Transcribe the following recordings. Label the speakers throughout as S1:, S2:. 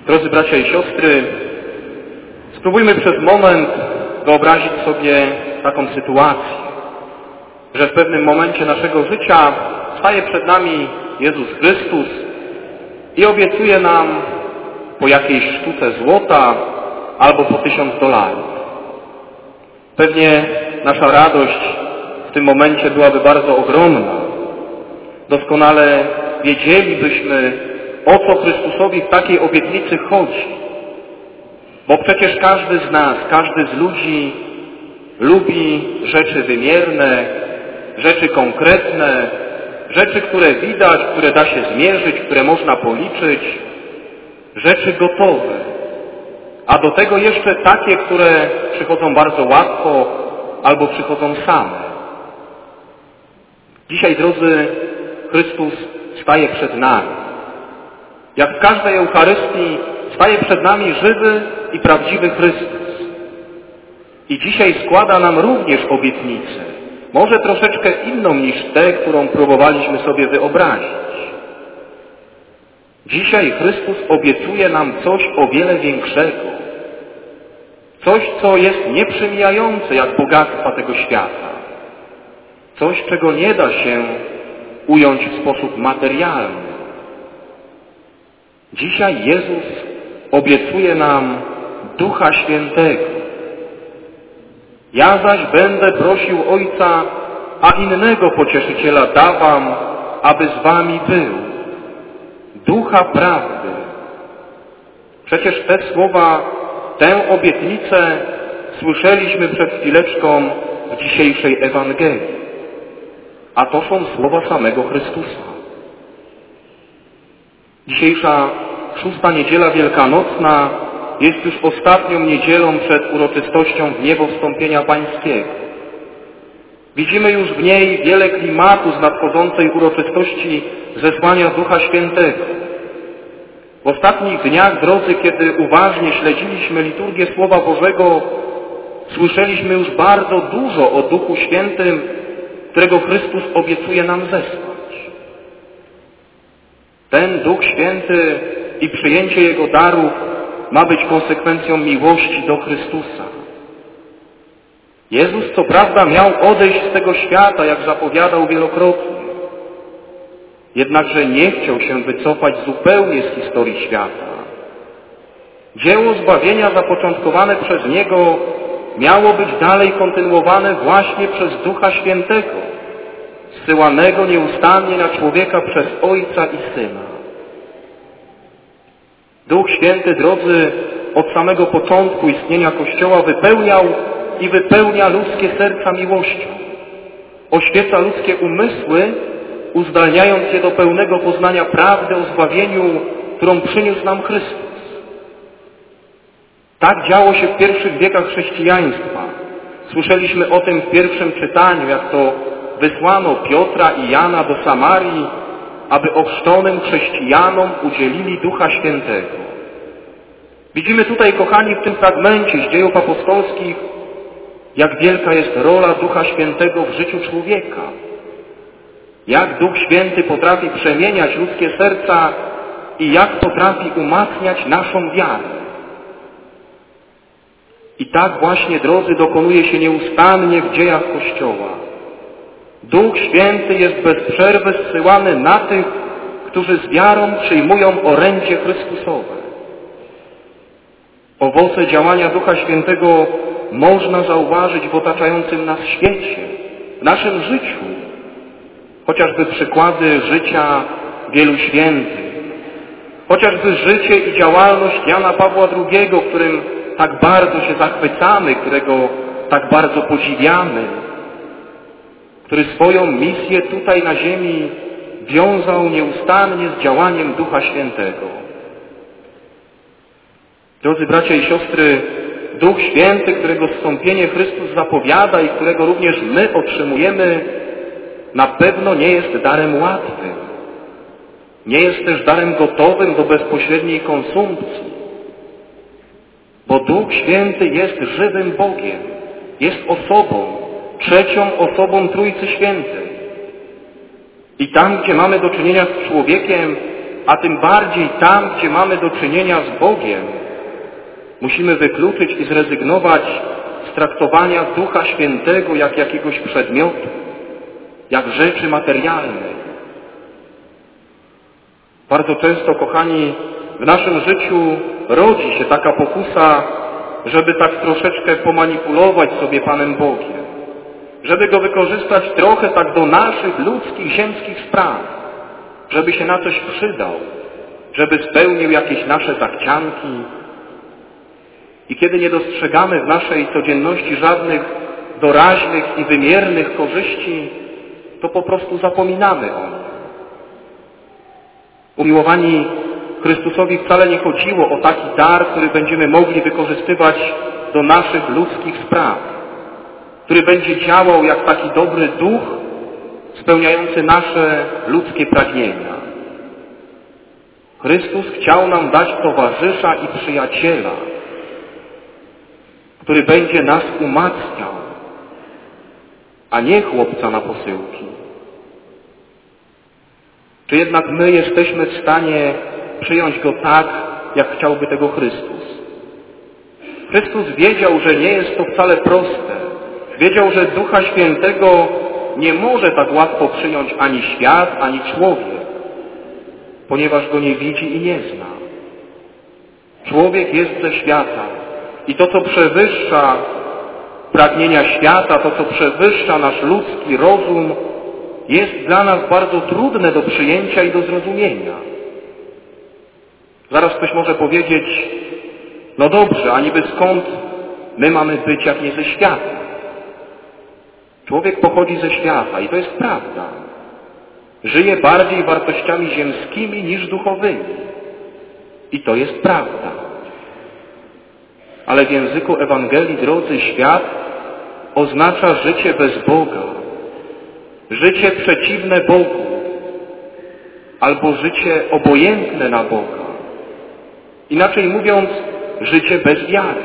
S1: Drodzy bracia i siostry, spróbujmy przez moment wyobrazić sobie taką sytuację, że w pewnym momencie naszego życia staje przed nami Jezus Chrystus i obiecuje nam po jakiejś sztuce złota albo po $1000. Pewnie nasza radość w tym momencie byłaby bardzo ogromna. Doskonale wiedzielibyśmy, o co Chrystusowi w takiej obietnicy chodzi. Bo przecież każdy z nas, każdy z ludzi lubi rzeczy wymierne, rzeczy konkretne, rzeczy, które widać, które da się zmierzyć, które można policzyć, rzeczy gotowe. A do tego jeszcze takie, które przychodzą bardzo łatwo albo przychodzą same. Dzisiaj, drodzy, Chrystus staje przed nami. Jak w każdej Eucharystii staje przed nami żywy i prawdziwy Chrystus. I dzisiaj składa nam również obietnicę, może troszeczkę inną niż tę, którą próbowaliśmy sobie wyobrazić. Dzisiaj Chrystus obiecuje nam coś o wiele większego. Coś, co jest nieprzemijające jak bogactwa tego świata. Coś, czego nie da się ująć w sposób materialny. Dzisiaj Jezus obiecuje nam Ducha Świętego. Ja zaś będę prosił Ojca, a innego Pocieszyciela da wam, aby z wami był. Ducha prawdy. Przecież te słowa, tę obietnicę słyszeliśmy przed chwileczką w dzisiejszej Ewangelii. A to są słowa samego Chrystusa. Dzisiejsza 6. niedziela wielkanocna jest już ostatnią niedzielą przed uroczystością Wniebowstąpienia Pańskiego. Widzimy już w niej wiele klimatu z nadchodzącej uroczystości zesłania Ducha Świętego. W ostatnich dniach, drodzy, kiedy uważnie śledziliśmy liturgię Słowa Bożego, słyszeliśmy już bardzo dużo o Duchu Świętym, którego Chrystus obiecuje nam zesłać. Ten Duch Święty i przyjęcie Jego darów ma być konsekwencją miłości do Chrystusa. Jezus co prawda miał odejść z tego świata, jak zapowiadał wielokrotnie. Jednakże nie chciał się wycofać zupełnie z historii świata. Dzieło zbawienia zapoczątkowane przez Niego miało być dalej kontynuowane właśnie przez Ducha Świętego, zsyłanego nieustannie na człowieka przez Ojca i Syna. Duch Święty, drodzy, od samego początku istnienia Kościoła wypełniał i wypełnia ludzkie serca miłością. Oświeca ludzkie umysły, uzdalniając je do pełnego poznania prawdy o zbawieniu, którą przyniósł nam Chrystus. Tak działo się w pierwszych wiekach chrześcijaństwa. Słyszeliśmy o tym w pierwszym czytaniu, jak to wysłano Piotra i Jana do Samarii, aby ochrzczonym chrześcijanom udzielili Ducha Świętego. Widzimy tutaj, kochani, w tym fragmencie z Dziejów Apostolskich, jak wielka jest rola Ducha Świętego w życiu człowieka. Jak Duch Święty potrafi przemieniać ludzkie serca i jak potrafi umacniać naszą wiarę. I tak właśnie, drodzy, dokonuje się nieustannie w dziejach Kościoła. Duch Święty jest bez przerwy zsyłany na tych, którzy z wiarą przyjmują orędzie Chrystusowe. Owoce działania Ducha Świętego można zauważyć w otaczającym nas świecie, w naszym życiu. Chociażby przykłady życia wielu świętych. Chociażby życie i działalność Jana Pawła II, którym tak bardzo się zachwycamy, którego tak bardzo podziwiamy, który swoją misję tutaj na ziemi wiązał nieustannie z działaniem Ducha Świętego. Drodzy bracia i siostry, Duch Święty, którego zstąpienie Chrystus zapowiada i którego również my otrzymujemy, na pewno nie jest darem łatwym. Nie jest też darem gotowym do bezpośredniej konsumpcji. Bo Duch Święty jest żywym Bogiem, jest osobą, trzecią osobą Trójcy Świętej. I tam, gdzie mamy do czynienia z człowiekiem, a tym bardziej tam, gdzie mamy do czynienia z Bogiem, musimy wykluczyć i zrezygnować z traktowania Ducha Świętego jak jakiegoś przedmiotu, jak rzeczy materialnej. Bardzo często, kochani, w naszym życiu rodzi się taka pokusa, żeby tak troszeczkę pomanipulować sobie Panem Bogiem, żeby Go wykorzystać trochę tak do naszych ludzkich, ziemskich spraw, żeby się na coś przydał, żeby spełnił jakieś nasze zachcianki. I kiedy nie dostrzegamy w naszej codzienności żadnych doraźnych i wymiernych korzyści, to po prostu zapominamy o nim. Umiłowani, Chrystusowi wcale nie chodziło o taki dar, który będziemy mogli wykorzystywać do naszych ludzkich spraw, który będzie działał jak taki dobry duch, spełniający nasze ludzkie pragnienia. Chrystus chciał nam dać towarzysza i przyjaciela, który będzie nas umacniał, a nie chłopca na posyłki. Czy jednak my jesteśmy w stanie przyjąć Go tak, jak chciałby tego Chrystus? Chrystus wiedział, że nie jest to wcale proste. Wiedział, że Ducha Świętego nie może tak łatwo przyjąć ani świat, ani człowiek, ponieważ Go nie widzi i nie zna. Człowiek jest ze świata i to, co przewyższa pragnienia świata, to, co przewyższa nasz ludzki rozum, jest dla nas bardzo trudne do przyjęcia i do zrozumienia. Zaraz ktoś może powiedzieć, no dobrze, a niby skąd my mamy być, jak nie ze świata? Człowiek pochodzi ze świata i to jest prawda. Żyje bardziej wartościami ziemskimi niż duchowymi. I to jest prawda. Ale w języku Ewangelii, drodzy, świat oznacza życie bez Boga, życie przeciwne Bogu, albo życie obojętne na Boga. Inaczej mówiąc, życie bez wiary.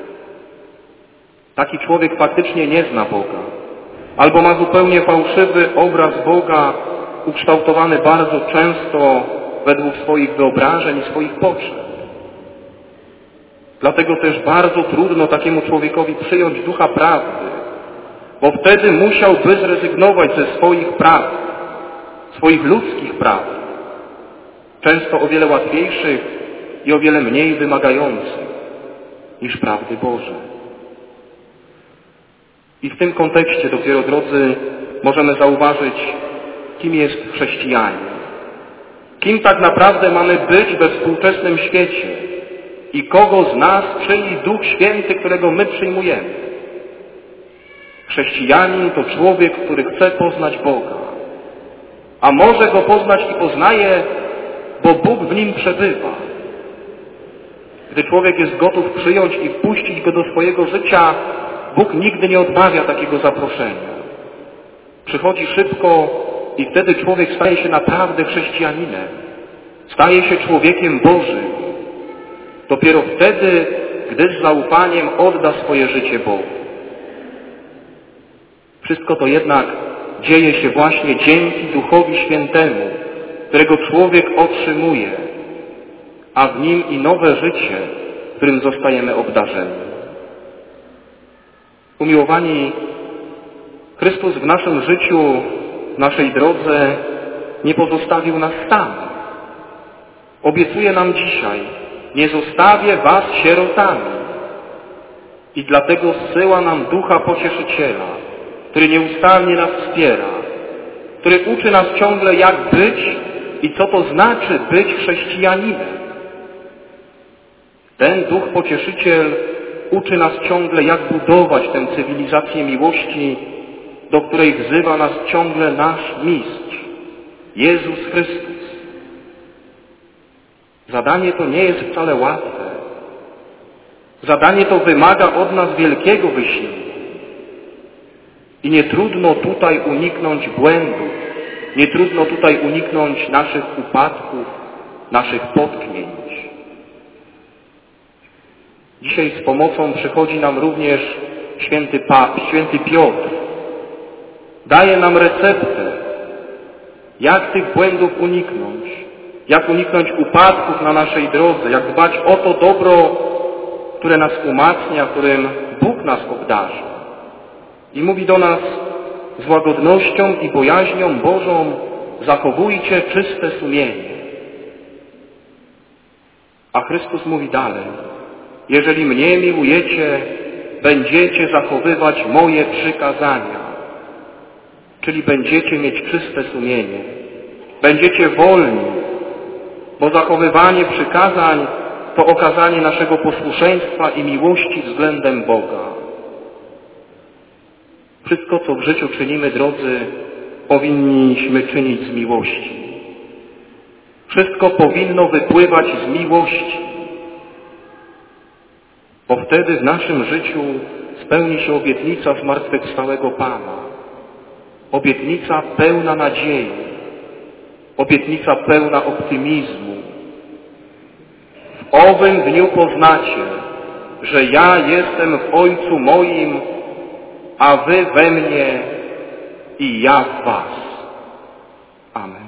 S1: Taki człowiek faktycznie nie zna Boga, albo ma zupełnie fałszywy obraz Boga, ukształtowany bardzo często według swoich wyobrażeń i swoich potrzeb. Dlatego też bardzo trudno takiemu człowiekowi przyjąć Ducha Prawdy, bo wtedy musiałby zrezygnować ze swoich praw, swoich ludzkich praw, często o wiele łatwiejszych i o wiele mniej wymagających niż prawdy Boże. I w tym kontekście dopiero, drodzy, możemy zauważyć, kim jest chrześcijanin. Kim tak naprawdę mamy być we współczesnym świecie i kogo z nas czyni Duch Święty, którego my przyjmujemy. Chrześcijanin to człowiek, który chce poznać Boga, a może Go poznać i poznaje, bo Bóg w nim przebywa. Gdy człowiek jest gotów przyjąć i wpuścić Go do swojego życia, Bóg nigdy nie odmawia takiego zaproszenia. Przychodzi szybko i wtedy człowiek staje się naprawdę chrześcijaninem. Staje się człowiekiem Bożym. Dopiero wtedy, gdy z zaufaniem odda swoje życie Bogu. Wszystko to jednak dzieje się właśnie dzięki Duchowi Świętemu, którego człowiek otrzymuje, a w nim i nowe życie, którym zostajemy obdarzeni. Umiłowani, Chrystus w naszym życiu, w naszej drodze nie pozostawił nas samych. Obiecuje nam dzisiaj, nie zostawię was sierotami. I dlatego zsyła nam Ducha Pocieszyciela, który nieustannie nas wspiera, który uczy nas ciągle, jak być i co to znaczy być chrześcijaninem. Ten Duch Pocieszyciel uczy nas ciągle, jak budować tę cywilizację miłości, do której wzywa nas ciągle nasz Mistrz, Jezus Chrystus. Zadanie to nie jest wcale łatwe. Zadanie to wymaga od nas wielkiego wysiłku. I nie trudno tutaj uniknąć błędów, nie trudno tutaj uniknąć naszych upadków, naszych potknięć. Dzisiaj z pomocą przychodzi nam również święty Piotr. Daje nam receptę, jak tych błędów uniknąć, jak uniknąć upadków na naszej drodze, jak dbać o to dobro, które nas umacnia, którym Bóg nas obdarza. I mówi do nas: z łagodnością i bojaźnią Bożą zachowujcie czyste sumienie. A Chrystus mówi dalej: jeżeli mnie miłujecie, będziecie zachowywać moje przykazania. Czyli będziecie mieć czyste sumienie. Będziecie wolni, bo zachowywanie przykazań to okazanie naszego posłuszeństwa i miłości względem Boga. Wszystko, co w życiu czynimy, drodzy, powinniśmy czynić z miłości. Wszystko powinno wypływać z miłości, bo wtedy w naszym życiu spełni się obietnica zmartwychwstałego Pana. Obietnica pełna nadziei, obietnica pełna optymizmu. W owym dniu poznacie, że ja jestem w Ojcu moim, a wy we mnie i ja w was. Amen.